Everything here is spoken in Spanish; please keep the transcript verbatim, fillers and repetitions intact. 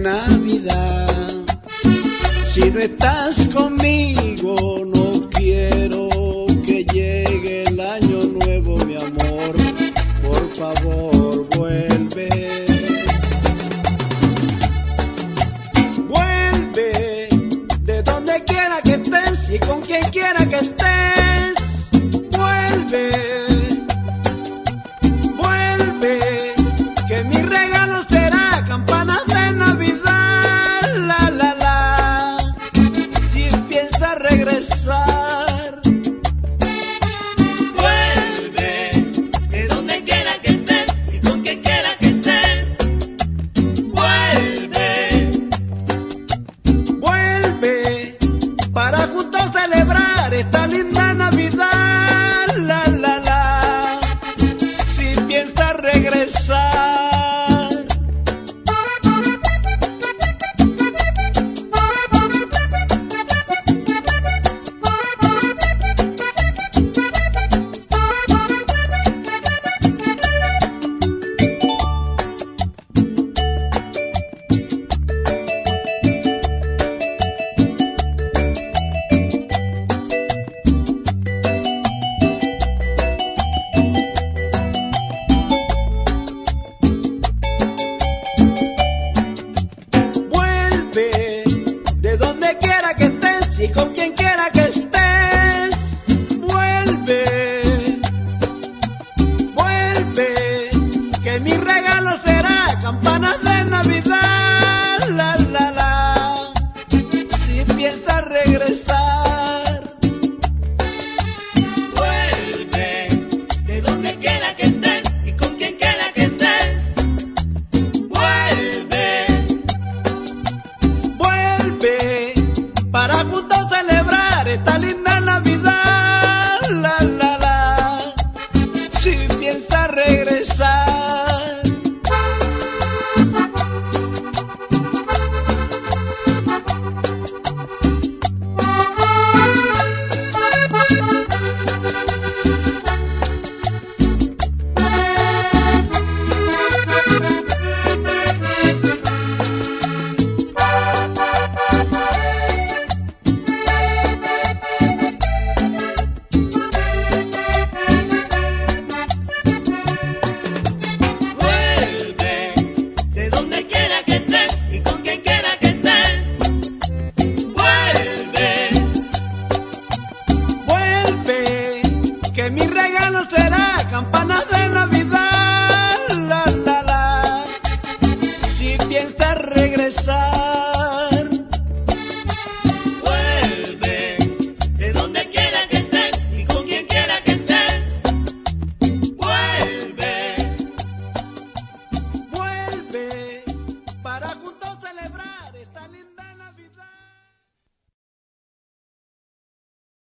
Navidad. Si no estás conmigo, no quiero que llegue el año nuevo, mi amor. Por favor, vuelve. Vuelve de donde quiera que estés y con quien quiera que estés. Vuelve. Vuelve, que mi regalo será campanas de Navidad. La, la, la. Si piensas regresar. Vuelve, de donde quiera que estés y con quien quiera que estés. Vuelve, Vuelve, para juntos celebrar esta linda Navidad. La, la, la. Si piensas regresar. Vuelve, de donde quiera que estés y con quien quiera que estés. Vuelve, vuelve, que mi regalo